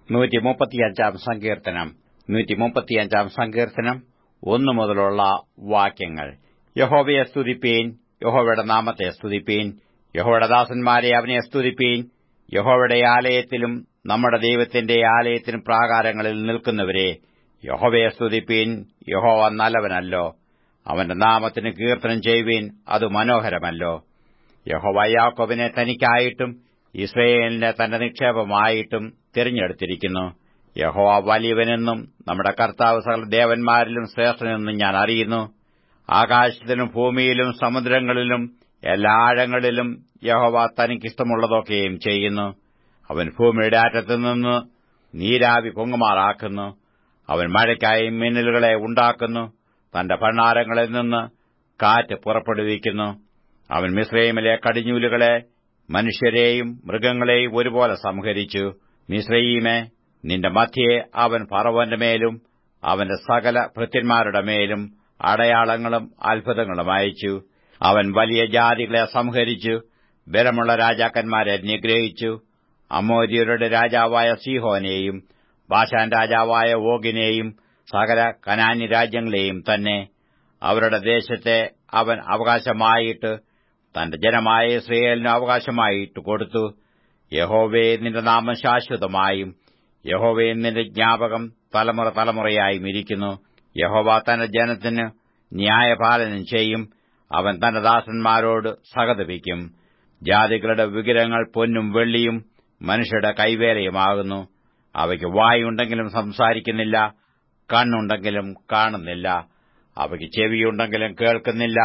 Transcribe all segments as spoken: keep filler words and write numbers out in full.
നൂറ്റി മുപ്പത്തിയഞ്ചാം സങ്കീർത്തനം നൂറ്റി മുപ്പത്തിയഞ്ചാം സങ്കീർത്തനം ഒന്നു മുതലുള്ള വാക്യങ്ങൾ. യഹോവയെ സ്തുതിപ്പീൻ, യഹോവയുടെ നാമത്തെ സ്തുതിപ്പീൻ, യഹോവയുടെ ദാസന്മാരെ അവനെ സ്തുതിപ്പീൻ. യഹോവയുടെ ആലയത്തിലും നമ്മുടെ ദൈവത്തിന്റെ ആലയത്തിനും പ്രാകാരങ്ങളിൽ നിൽക്കുന്നവരെ യഹോവയെ സ്തുതിപ്പീൻ. യഹോവ നല്ലവനല്ലോ, അവന്റെ നാമത്തിന് കീർത്തനം ചെയ്യുവീൻ, അത് മനോഹരമല്ലോ. യഹോവ യാക്കോബിനെ തനിക്കായിട്ടും യിസ്രായേലിനെ തന്റെ നിക്ഷേപമായിട്ടും തിരഞ്ഞെടുത്തിരിക്കുന്നു. യഹോവ വലിയവനെന്നും നമ്മുടെ കർത്താവ് സകല ദേവന്മാരിലും ശ്രേഷ്ഠനെന്നും ഞാൻ അറിയുന്നു. ആകാശത്തിലും ഭൂമിയിലും സമുദ്രങ്ങളിലും എല്ലാ ആഴങ്ങളിലും യഹോവ തനിക്കിഷ്ടമുള്ളതൊക്കെയും ചെയ്യുന്നു. അവൻ ഭൂമിയുടെ അറ്റത്തുനിന്ന് നീരാവി പൊങ്ങുമാറാക്കുന്നു. അവൻ മഴയ്ക്കായി മിന്നലുകളെ ഉണ്ടാക്കുന്നു. തന്റെ ഭണ്ഡാരങ്ങളിൽ നിന്ന് കാറ്റ് പുറപ്പെടുവിക്കുന്നു. അവൻ മിസ്രയീമിലെ കടിഞ്ഞൂലുകളെ മനുഷ്യരെയും മൃഗങ്ങളെയും ഒരുപോലെ സംഹരിച്ചു. മിസ്രയീമേ, നിന്റെ മധ്യേ അവൻ ഫറവോന്റെ മേലും അവന്റെ സകല ഭൃത്യന്മാരുടെ മേലും അടയാളങ്ങളും അത്ഭുതങ്ങളും അയച്ചു. അവൻ വലിയ ജാതികളെ സംഹരിച്ചു, ബലമുള്ള രാജാക്കന്മാരെ നിഗ്രഹിച്ചു. അമോര്യരുടെ രാജാവായ സീഹോനെയും ബാശാൻ രാജാവായ ഓഗിനെയും സകല കനാന്യ രാജ്യങ്ങളെയും തന്നെ അവരുടെ ദേശത്തെ അവൻ അവകാശമായിട്ട് തന്റെ ജനമായ ഇസ്രായേലിന് അവകാശമായിട്ട് കൊടുത്തു. യഹോവേ, നിന്റെ നാമം ശാശ്വതമായും യഹോവേ, നിന്റെ ജ്ഞാപകം തലമുറ തലമുറയായും ഇരിക്കുന്നു. യഹോവ തന്റെ ജനത്തിന് ന്യായപാലനം ചെയ്യും. അവൻ തന്റെ ദാസന്മാരോട് സഹതപിക്കും. ജാതികളുടെ വിഗ്രഹങ്ങൾ പൊന്നും വെള്ളിയും മനുഷ്യരുടെ കൈവേലയുമാകുന്നു. അവയ്ക്ക് വായുണ്ടെങ്കിലും സംസാരിക്കുന്നില്ല, കണ്ണുണ്ടെങ്കിലും കാണുന്നില്ല, അവയ്ക്ക് ചെവിയുണ്ടെങ്കിലും കേൾക്കുന്നില്ല,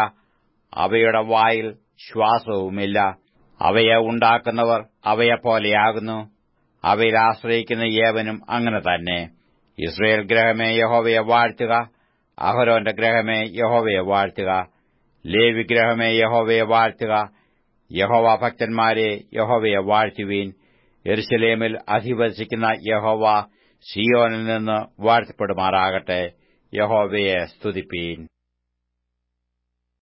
അവയുടെ വായിൽ ശ്വാസവുമില്ല. അവയെ ഉണ്ടാക്കുന്നവർ അവയെപ്പോലെയാകുന്നു. അവയിൽ ആശ്രയിക്കുന്ന ഏവനും അങ്ങനെ തന്നെ. ഇസ്രായേൽ ഗൃഹമേ, യഹോവയെ വാഴ്ത്തുക. അഹരോന്റെ ഗൃഹമേ, യഹോവയെ വാഴ്ത്തുക. ലേവി ഗൃഹമേ, യഹോവയെ വാഴ്ത്തുക. യഹോവ ഭക്തന്മാരെ യഹോവയെ വാഴ്ത്തുവീൻ. യെരൂശലേമിൽ അധിവസിക്കുന്ന യഹോവ സീയോനിൽ നിന്ന് വാഴ്ത്തപ്പെടുമാറാകട്ടെ. യഹോവയെ സ്തുതിപ്പീൻ.